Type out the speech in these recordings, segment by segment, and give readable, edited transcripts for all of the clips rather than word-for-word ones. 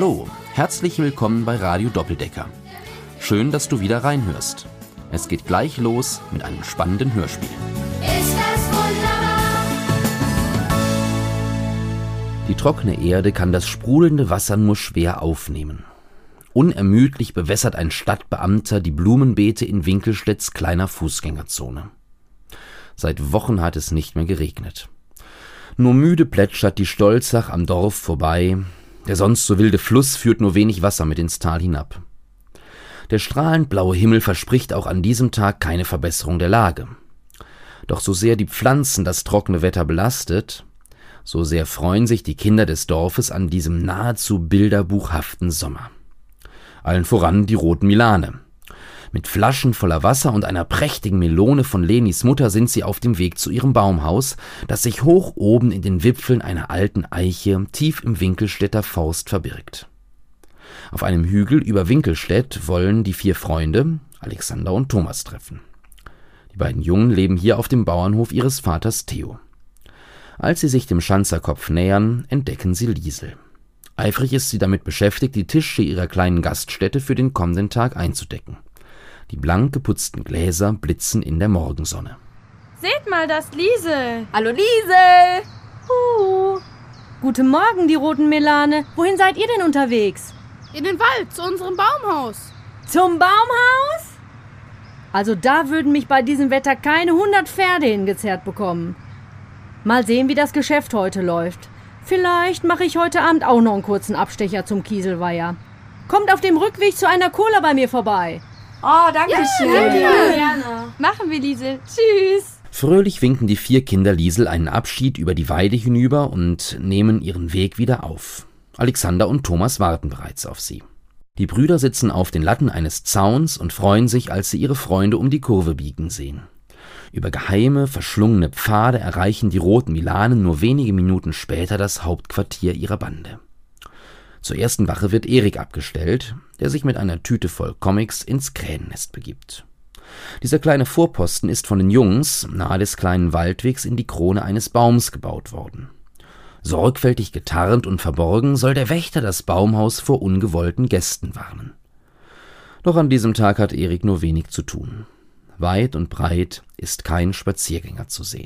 Hallo, herzlich willkommen bei Radio Doppeldecker. Schön, dass du wieder reinhörst. Es geht gleich los mit einem spannenden Hörspiel. Ist das wunderbar? Die trockene Erde kann das sprudelnde Wasser nur schwer aufnehmen. Unermüdlich bewässert ein Stadtbeamter die Blumenbeete in Winkelstedts kleiner Fußgängerzone. Seit Wochen hat es nicht mehr geregnet. Nur müde plätschert die Stolzach am Dorf vorbei. Der sonst so wilde Fluss führt nur wenig Wasser mit ins Tal hinab. Der strahlend blaue Himmel verspricht auch an diesem Tag keine Verbesserung der Lage. Doch so sehr die Pflanzen das trockene Wetter belastet, so sehr freuen sich die Kinder des Dorfes an diesem nahezu bilderbuchhaften Sommer. Allen voran die roten Milane. Mit Flaschen voller Wasser und einer prächtigen Melone von Lenis Mutter sind sie auf dem Weg zu ihrem Baumhaus, das sich hoch oben in den Wipfeln einer alten Eiche tief im Winkelstedter Forst verbirgt. Auf einem Hügel über Winkelstedt wollen die 4 Freunde, Alexander und Thomas, treffen. Die beiden Jungen leben hier auf dem Bauernhof ihres Vaters Theo. Als sie sich dem Schanzerkopf nähern, entdecken sie Liesel. Eifrig ist sie damit beschäftigt, die Tische ihrer kleinen Gaststätte für den kommenden Tag einzudecken. Die blank geputzten Gläser blitzen in der Morgensonne. Seht mal, das Liesel. Hallo Liesel! Guten Morgen, die roten Melane. Wohin seid ihr denn unterwegs? In den Wald, zu unserem Baumhaus. Zum Baumhaus? Also da würden mich bei diesem Wetter keine 100 Pferde hingezerrt bekommen. Mal sehen, wie das Geschäft heute läuft. Vielleicht mache ich heute Abend auch noch einen kurzen Abstecher zum Kieselweiher. Kommt auf dem Rückweg zu einer Cola bei mir vorbei. Oh, danke schön. Ja. Gerne. Machen wir, Liesel. Tschüss. Fröhlich winken die 4 Kinder Liesel einen Abschied über die Weide hinüber und nehmen ihren Weg wieder auf. Alexander und Thomas warten bereits auf sie. Die Brüder sitzen auf den Latten eines Zauns und freuen sich, als sie ihre Freunde um die Kurve biegen sehen. Über geheime, verschlungene Pfade erreichen die roten Milanen nur wenige Minuten später das Hauptquartier ihrer Bande. Zur ersten Wache wird Erik abgestellt, der sich mit einer Tüte voll Comics ins Krähennest begibt. Dieser kleine Vorposten ist von den Jungs nahe des kleinen Waldwegs in die Krone eines Baums gebaut worden. Sorgfältig getarnt und verborgen soll der Wächter das Baumhaus vor ungewollten Gästen warnen. Doch an diesem Tag hat Erik nur wenig zu tun. Weit und breit ist kein Spaziergänger zu sehen.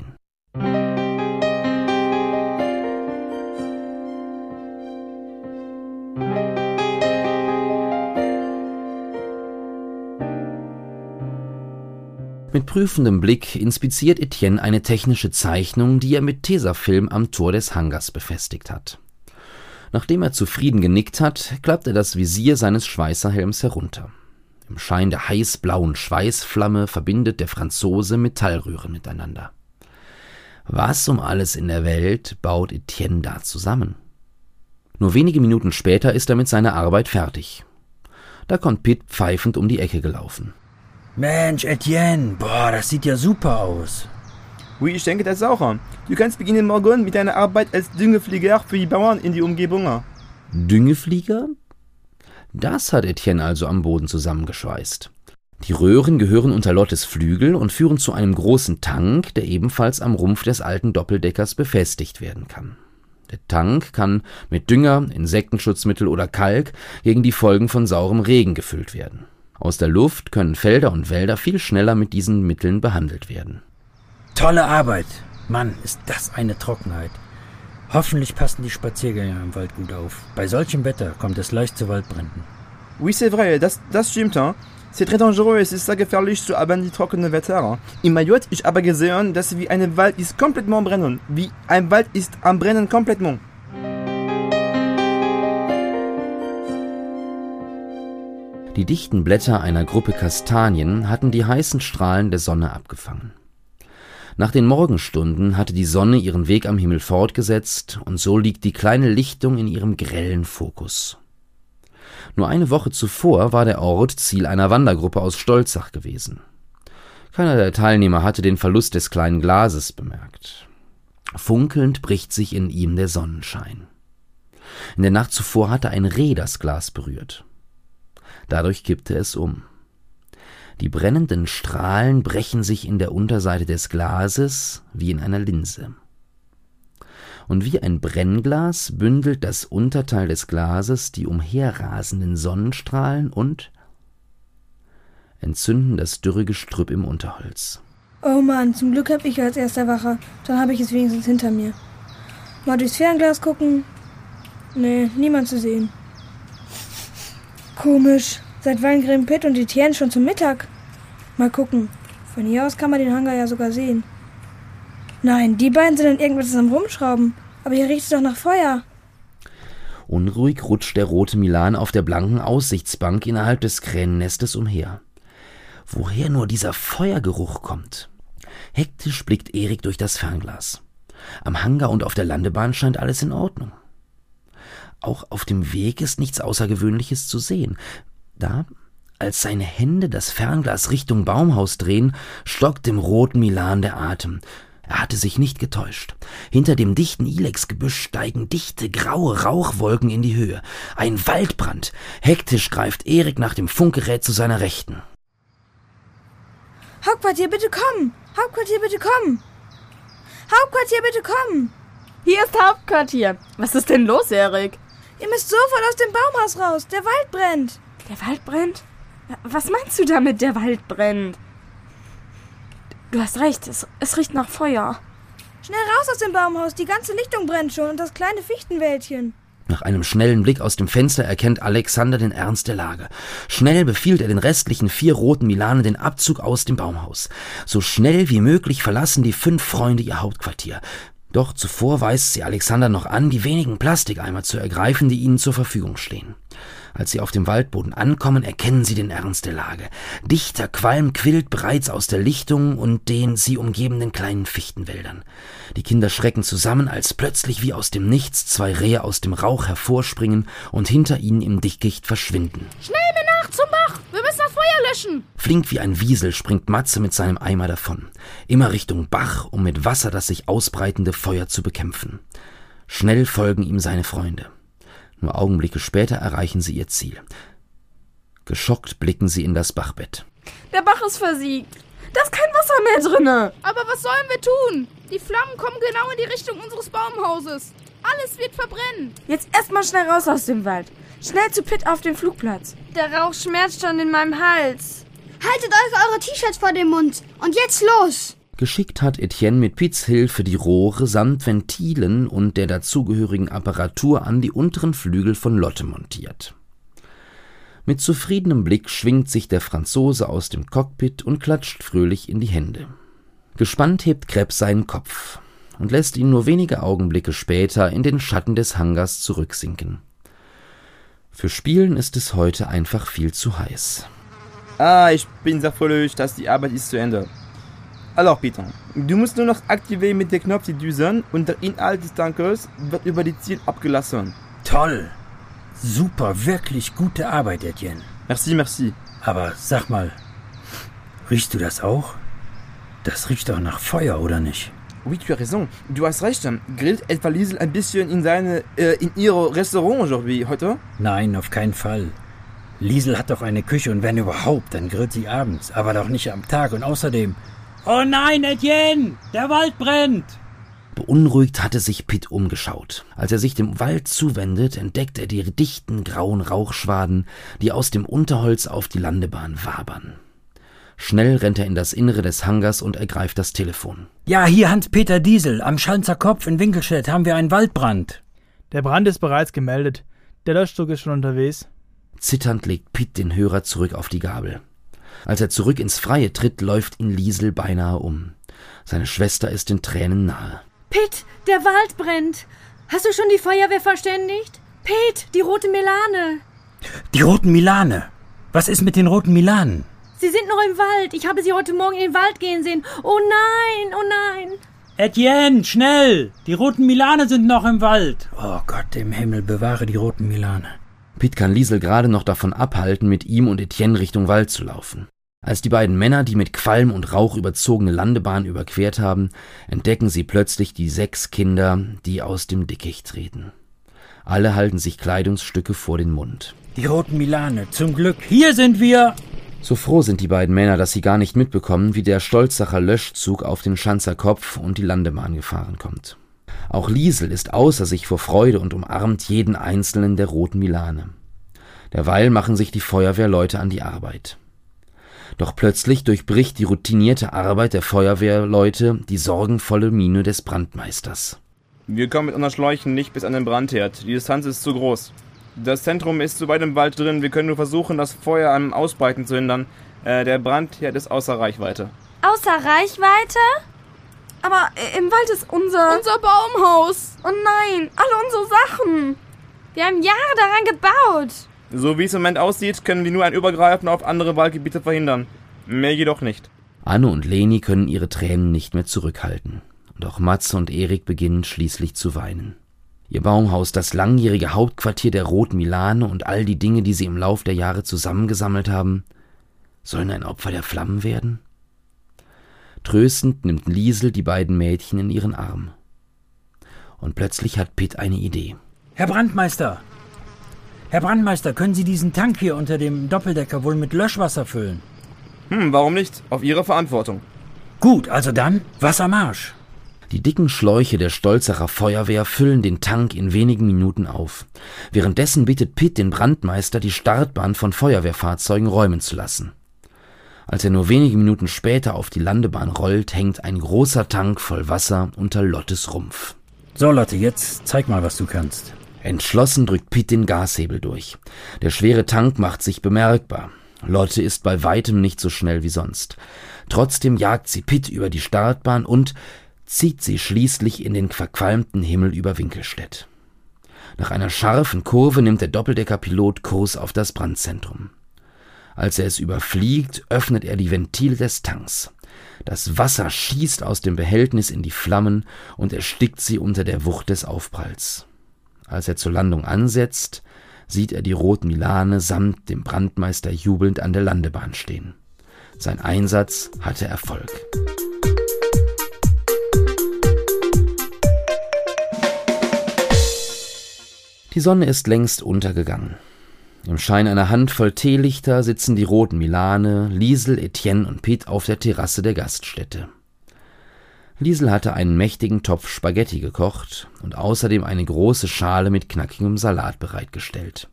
Mit prüfendem Blick inspiziert Etienne eine technische Zeichnung, die er mit Tesafilm am Tor des Hangars befestigt hat. Nachdem er zufrieden genickt hat, klappt er das Visier seines Schweißerhelms herunter. Im Schein der heißblauen Schweißflamme verbindet der Franzose Metallröhren miteinander. Was um alles in der Welt baut Etienne da zusammen? Nur wenige Minuten später ist er mit seiner Arbeit fertig. Da kommt Pitt pfeifend um die Ecke gelaufen. Mensch, Etienne, das sieht ja super aus. Oui, ich denke das auch. Du kannst beginnen morgen mit deiner Arbeit als Düngeflieger für die Bauern in die Umgebung. Düngeflieger? Das hat Etienne also am Boden zusammengeschweißt. Die Röhren gehören unter Lottes Flügel und führen zu einem großen Tank, der ebenfalls am Rumpf des alten Doppeldeckers befestigt werden kann. Der Tank kann mit Dünger, Insektenschutzmittel oder Kalk gegen die Folgen von saurem Regen gefüllt werden. Aus der Luft können Felder und Wälder viel schneller mit diesen Mitteln behandelt werden. Tolle Arbeit. Mann, ist das eine Trockenheit. Hoffentlich passen die Spaziergänger im Wald gut auf. Bei solchem Wetter kommt es leicht zu Waldbränden. Oui, c'est vrai, das stimmt. C'est très dangereux, es ist sehr gefährlich zu haben die trockene Wetter. In Mayotte ich habe gesehen, dass wie ein Wald ist komplett am Brennen. Wie ein Wald ist am Brennen komplett. Die dichten Blätter einer Gruppe Kastanien hatten die heißen Strahlen der Sonne abgefangen. Nach den Morgenstunden hatte die Sonne ihren Weg am Himmel fortgesetzt und so liegt die kleine Lichtung in ihrem grellen Fokus. Nur eine Woche zuvor war der Ort Ziel einer Wandergruppe aus Stolzach gewesen. Keiner der Teilnehmer hatte den Verlust des kleinen Glases bemerkt. Funkelnd bricht sich in ihm der Sonnenschein. In der Nacht zuvor hatte ein Reh das Glas berührt. Dadurch kippte es um. Die brennenden Strahlen brechen sich in der Unterseite des Glases wie in einer Linse. und wie ein Brennglas bündelt das Unterteil des Glases die umherrasenden Sonnenstrahlen und entzünden das dürre Gestrüpp im Unterholz. Oh Mann, zum Glück hab ich als erster Wacher. Dann habe ich es wenigstens hinter mir. Mal durchs Fernglas gucken. Nee, niemand zu sehen. Komisch. Seit wann grillen Pitt und Etienne schon zum Mittag? Mal gucken. Von hier aus kann man den Hangar ja sogar sehen. Nein, die beiden sind an irgendwas am Rumschrauben. Aber hier riecht es doch nach Feuer. Unruhig rutscht der rote Milan auf der blanken Aussichtsbank innerhalb des Krähennestes umher. Woher nur dieser Feuergeruch kommt? Hektisch blickt Erik durch das Fernglas. Am Hangar und auf der Landebahn scheint alles in Ordnung. Auch auf dem Weg ist nichts Außergewöhnliches zu sehen. Da, als seine Hände das Fernglas Richtung Baumhaus drehen, stockt dem roten Milan der Atem. Er hatte sich nicht getäuscht. Hinter dem dichten Ilexgebüsch steigen dichte, graue Rauchwolken in die Höhe. Ein Waldbrand. Hektisch greift Erik nach dem Funkgerät zu seiner Rechten. Hauptquartier, bitte kommen! Hauptquartier, bitte kommen! Hauptquartier, bitte kommen! Hier ist Hauptquartier. Was ist denn los, Erik? Ihr müsst sofort aus dem Baumhaus raus. Der Wald brennt. Der Wald brennt? Was meinst du damit, der Wald brennt? Du hast recht, es riecht nach Feuer. Schnell raus aus dem Baumhaus. Die ganze Lichtung brennt schon und das kleine Fichtenwäldchen. Nach einem schnellen Blick aus dem Fenster erkennt Alexander den Ernst der Lage. Schnell befiehlt er den restlichen 4 roten Milanen den Abzug aus dem Baumhaus. So schnell wie möglich verlassen die 5 Freunde ihr Hauptquartier. Doch zuvor weist sie Alexander noch an, die wenigen Plastikeimer zu ergreifen, die ihnen zur Verfügung stehen. Als sie auf dem Waldboden ankommen, erkennen sie den Ernst der Lage. Dichter Qualm quillt bereits aus der Lichtung und den sie umgebenden kleinen Fichtenwäldern. Die Kinder schrecken zusammen, als plötzlich wie aus dem Nichts 2 Rehe aus dem Rauch hervorspringen und hinter ihnen im Dickicht verschwinden. Schnell mir nach zum Bach! Wir müssen das Feuer löschen! Flink wie ein Wiesel springt Matze mit seinem Eimer davon. Immer Richtung Bach, um mit Wasser das sich ausbreitende Feuer zu bekämpfen. Schnell folgen ihm seine Freunde. Nur Augenblicke später erreichen sie ihr Ziel. Geschockt blicken sie in das Bachbett. Der Bach ist versiegt. Da ist kein Wasser mehr drinne. Aber was sollen wir tun? Die Flammen kommen genau in die Richtung unseres Baumhauses. Alles wird verbrennen. Jetzt erstmal schnell raus aus dem Wald. Schnell zu Pitt auf den Flugplatz. Der Rauch schmerzt schon in meinem Hals. Haltet euch eure T-Shirts vor den Mund. Und jetzt los! Geschickt hat Etienne mit Pitts Hilfe die Rohre samt Ventilen und der dazugehörigen Apparatur an die unteren Flügel von Lotte montiert. Mit zufriedenem Blick schwingt sich der Franzose aus dem Cockpit und klatscht fröhlich in die Hände. Gespannt hebt Krebs seinen Kopf und lässt ihn nur wenige Augenblicke später in den Schatten des Hangars zurücksinken. Für Spielen ist es heute einfach viel zu heiß. Ich bin sehr fröhlich, dass die Arbeit ist zu Ende. Alors Peter, du musst nur noch aktivieren mit dem Knopf die Düsen und der Inhalt des Tankers wird über die Ziel abgelassen. Toll! Super, wirklich gute Arbeit, Etienne. Merci. Aber sag mal, riechst du das auch? Das riecht doch nach Feuer, oder nicht? Oui, tu as raison. Du hast recht. Grillt etwa Liesel ein bisschen in ihr Restaurant aujourd'hui, heute? Nein, auf keinen Fall. Liesel hat doch eine Küche und wenn überhaupt, dann grillt sie abends, aber doch nicht am Tag und außerdem... Oh nein, Etienne! Der Wald brennt! Beunruhigt hatte sich Pitt umgeschaut. Als er sich dem Wald zuwendet, entdeckt er die dichten grauen Rauchschwaden, die aus dem Unterholz auf die Landebahn wabern. Schnell rennt er in das Innere des Hangars und ergreift das Telefon. Ja, hier Hans-Peter Diesel. Am Schanzer Kopf in Winkelstedt haben wir einen Waldbrand. Der Brand ist bereits gemeldet. Der Löschzug ist schon unterwegs. Zitternd legt Pitt den Hörer zurück auf die Gabel. Als er zurück ins Freie tritt, läuft ihn Liesel beinahe um. Seine Schwester ist den Tränen nahe. Pitt, der Wald brennt. Hast du schon die Feuerwehr verständigt? Pitt, die rote Milane. Die roten Milane? Was ist mit den roten Milanen? Sie sind noch im Wald. Ich habe sie heute Morgen in den Wald gehen sehen. Oh nein, oh nein. Etienne, schnell! Die roten Milane sind noch im Wald. Oh Gott im Himmel, bewahre die roten Milane. Pitt kann Liesel gerade noch davon abhalten, mit ihm und Etienne Richtung Wald zu laufen. Als die beiden Männer die mit Qualm und Rauch überzogene Landebahn überquert haben, entdecken sie plötzlich die 6 Kinder, die aus dem Dickicht treten. Alle halten sich Kleidungsstücke vor den Mund. Die roten Milane, zum Glück, hier sind wir! So froh sind die beiden Männer, dass sie gar nicht mitbekommen, wie der Stolzacher Löschzug auf den Schanzer Kopf und die Landebahn gefahren kommt. Auch Liesel ist außer sich vor Freude und umarmt jeden einzelnen der roten Milane. Derweil machen sich die Feuerwehrleute an die Arbeit. Doch plötzlich durchbricht die routinierte Arbeit der Feuerwehrleute die sorgenvolle Miene des Brandmeisters. Wir kommen mit unseren Schläuchen nicht bis an den Brandherd. Die Distanz ist zu groß. Das Zentrum ist zu weit im Wald drin. Wir können nur versuchen, das Feuer am Ausbreiten zu hindern. Der Brandherd ist außer Reichweite. Außer Reichweite? Aber im Wald ist unser Baumhaus. Oh nein, alle unsere Sachen. Wir haben Jahre daran gebaut. So wie es im Moment aussieht, können wir nur ein Übergreifen auf andere Waldgebiete verhindern. Mehr jedoch nicht. Anne und Leni können ihre Tränen nicht mehr zurückhalten. Und auch Matze und Erik beginnen schließlich zu weinen. Ihr Baumhaus, das langjährige Hauptquartier der roten Milane und all die Dinge, die sie im Lauf der Jahre zusammengesammelt haben, sollen ein Opfer der Flammen werden? Tröstend nimmt Liesel die beiden Mädchen in ihren Arm. Und plötzlich hat Pitt eine Idee. Herr Brandmeister! Herr Brandmeister, können Sie diesen Tank hier unter dem Doppeldecker wohl mit Löschwasser füllen? Warum nicht? Auf Ihre Verantwortung. Gut, also dann Wassermarsch. Die dicken Schläuche der Stolzacher Feuerwehr füllen den Tank in wenigen Minuten auf. Währenddessen bittet Pitt den Brandmeister, die Startbahn von Feuerwehrfahrzeugen räumen zu lassen. Als er nur wenige Minuten später auf die Landebahn rollt, hängt ein großer Tank voll Wasser unter Lottes Rumpf. So, Lotte, jetzt zeig mal, was du kannst. Entschlossen drückt Pitt den Gashebel durch. Der schwere Tank macht sich bemerkbar. Lotte ist bei weitem nicht so schnell wie sonst. Trotzdem jagt sie Pitt über die Startbahn und zieht sie schließlich in den verqualmten Himmel über Winkelstedt. Nach einer scharfen Kurve nimmt der Doppeldeckerpilot Kurs auf das Brandzentrum. Als er es überfliegt, öffnet er die Ventile des Tanks. Das Wasser schießt aus dem Behältnis in die Flammen und erstickt sie unter der Wucht des Aufpralls. Als er zur Landung ansetzt, sieht er die roten Milane samt dem Brandmeister jubelnd an der Landebahn stehen. Sein Einsatz hatte Erfolg. Die Sonne ist längst untergegangen. Im Schein einer Handvoll Teelichter sitzen die roten Milane, Liesel, Etienne und Pitt auf der Terrasse der Gaststätte. Liesel hatte einen mächtigen Topf Spaghetti gekocht und außerdem eine große Schale mit knackigem Salat bereitgestellt.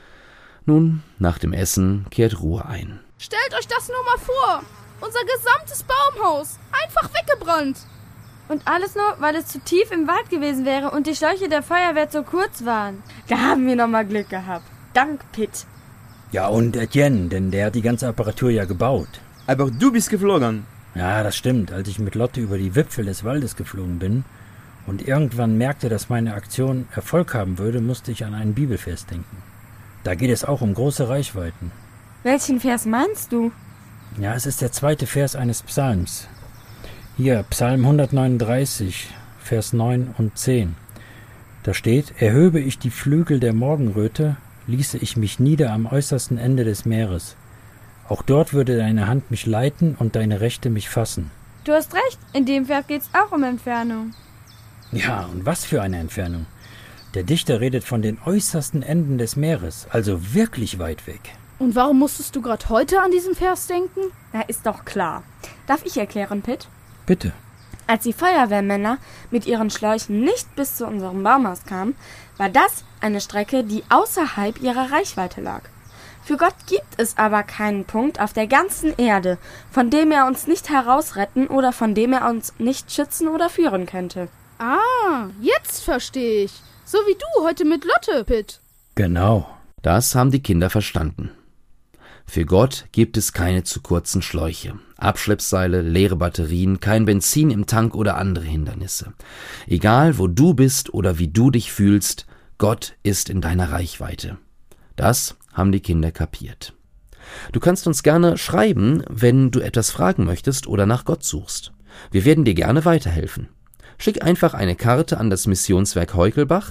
Nun, nach dem Essen, kehrt Ruhe ein. Stellt euch das nur mal vor. Unser gesamtes Baumhaus. Einfach weggebrannt. Und alles nur, weil es zu tief im Wald gewesen wäre und die Schläuche der Feuerwehr zu kurz waren. Da haben wir nochmal Glück gehabt. Dank, Pitt. Ja, und Etienne, denn der hat die ganze Apparatur ja gebaut. Aber du bist geflogen. Ja, das stimmt. Als ich mit Lotte über die Wipfel des Waldes geflogen bin und irgendwann merkte, dass meine Aktion Erfolg haben würde, musste ich an einen Bibelvers denken. Da geht es auch um große Reichweiten. Welchen Vers meinst du? Ja, es ist der 2. Vers eines Psalms. Hier, Psalm 139, Vers 9 und 10. Da steht: Erhöbe ich die Flügel der Morgenröte, ließe ich mich nieder am äußersten Ende des Meeres. Auch dort würde deine Hand mich leiten und deine Rechte mich fassen. Du hast recht, in dem Vers geht's auch um Entfernung. Ja, und was für eine Entfernung. Der Dichter redet von den äußersten Enden des Meeres, also wirklich weit weg. Und warum musstest du gerade heute an diesen Vers denken? Na, ist doch klar. Darf ich erklären, Pitt? Bitte. Als die Feuerwehrmänner mit ihren Schläuchen nicht bis zu unserem Baumhaus kamen, war das eine Strecke, die außerhalb ihrer Reichweite lag. Für Gott gibt es aber keinen Punkt auf der ganzen Erde, von dem er uns nicht herausretten oder von dem er uns nicht schützen oder führen könnte. Ah, jetzt verstehe ich. So wie du heute mit Lotte, Pitt. Genau. Das haben die Kinder verstanden. Für Gott gibt es keine zu kurzen Schläuche, Abschleppseile, leere Batterien, kein Benzin im Tank oder andere Hindernisse. Egal, wo du bist oder wie du dich fühlst, Gott ist in deiner Reichweite. Das haben die Kinder kapiert. Du kannst uns gerne schreiben, wenn du etwas fragen möchtest oder nach Gott suchst. Wir werden dir gerne weiterhelfen. Schick einfach eine Karte an das Missionswerk Heukelbach,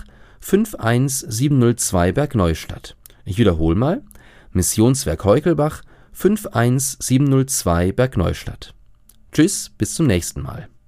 51702 Bergneustadt. Ich wiederhole mal: Missionswerk Heukelbach, 51702 Bergneustadt. Tschüss, bis zum nächsten Mal.